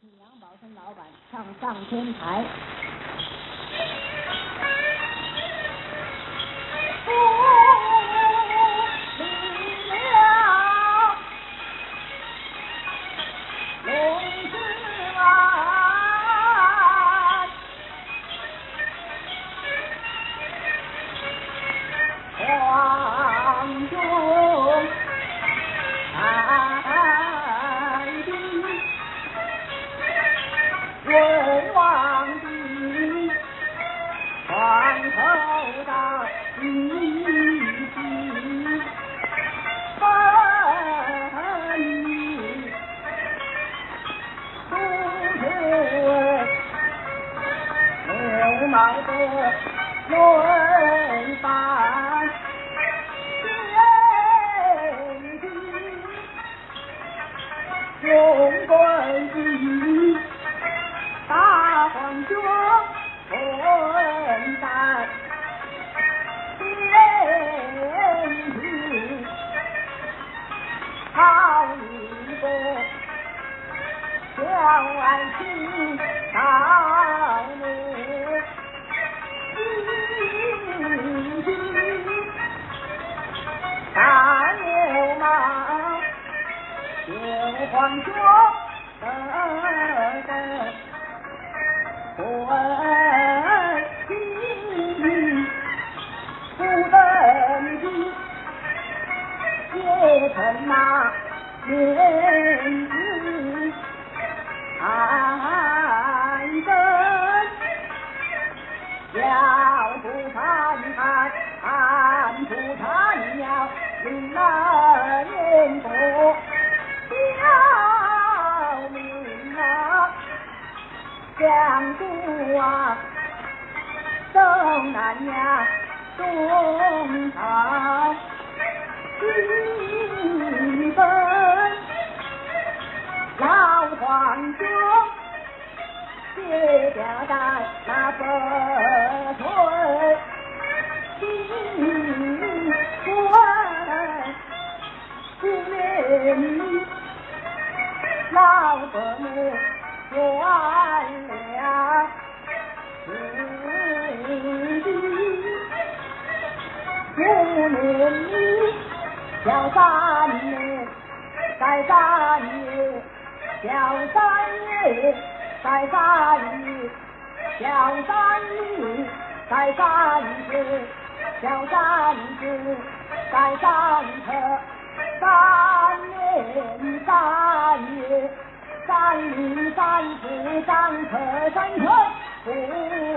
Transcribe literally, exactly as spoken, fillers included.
杨宝森老板唱上天台。 轮班天地，用棍击大黄雀混战天地，好一个小爱情少女。大牛马就黄雀的混迹，不等的也成那面子安分，要不看看看不看鸟临那年多小命啊，相顾啊东南亚东朝一分老黄雀写掉在那坟堆一关不免老坟墓断了自己五年里小三年再三年小三年再三年小三年再三次小三次再三次三年三月三年三次三次三次不